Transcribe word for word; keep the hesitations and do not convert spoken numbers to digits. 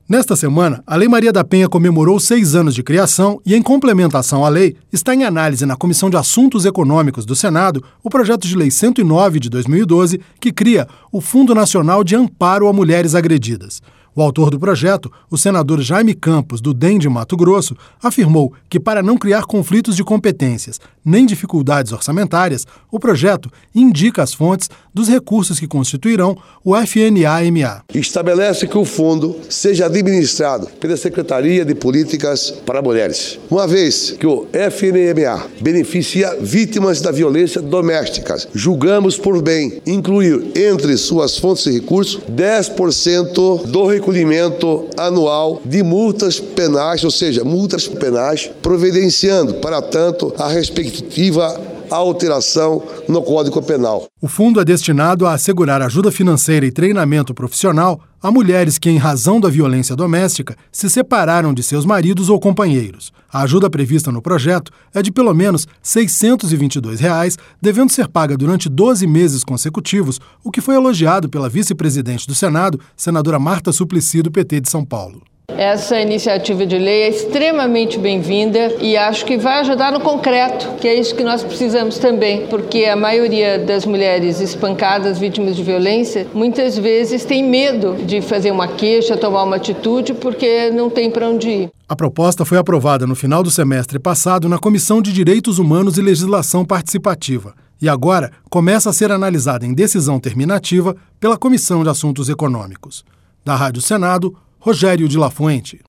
Nesta semana, a Lei Maria da Penha comemorou seis anos de criação e, em complementação à lei, está em análise na Comissão de Assuntos Econômicos do Senado o projeto de lei cento e nove de dois mil e doze, que cria o Fundo Nacional de Amparo a Mulheres Agredidas. O autor do projeto, o senador Jaime Campos, do D E M de Mato Grosso, afirmou que, para não criar conflitos de competências nem dificuldades orçamentárias, o projeto indica as fontes dos recursos que constituirão o F N A M A. Estabelece que o fundo seja administrado pela Secretaria de Políticas para Mulheres, uma vez que o F N A M A beneficia vítimas da violência doméstica. Julgamos por bem incluir entre suas fontes de recursos dez por cento do recolhimento anual de multas penais, ou seja, multas penais, providenciando, para tanto, a respectiva alteração no Código Penal. O fundo é destinado a assegurar ajuda financeira e treinamento profissional a mulheres que, em razão da violência doméstica, se separaram de seus maridos ou companheiros. A ajuda prevista no projeto é de pelo menos seiscentos e vinte e dois reais, devendo ser paga durante doze meses consecutivos, o que foi elogiado pela vice-presidente do Senado, senadora Marta Suplicy, do P T de São Paulo. Essa iniciativa de lei é extremamente bem-vinda e acho que vai ajudar no concreto, que é isso que nós precisamos também, porque a maioria das mulheres espancadas, vítimas de violência, muitas vezes tem medo de fazer uma queixa, tomar uma atitude, porque não tem para onde ir. A proposta foi aprovada no final do semestre passado na Comissão de Direitos Humanos e Legislação Participativa e agora começa a ser analisada em decisão terminativa pela Comissão de Assuntos Econômicos. Da Rádio Senado, Rogério de La Fuente.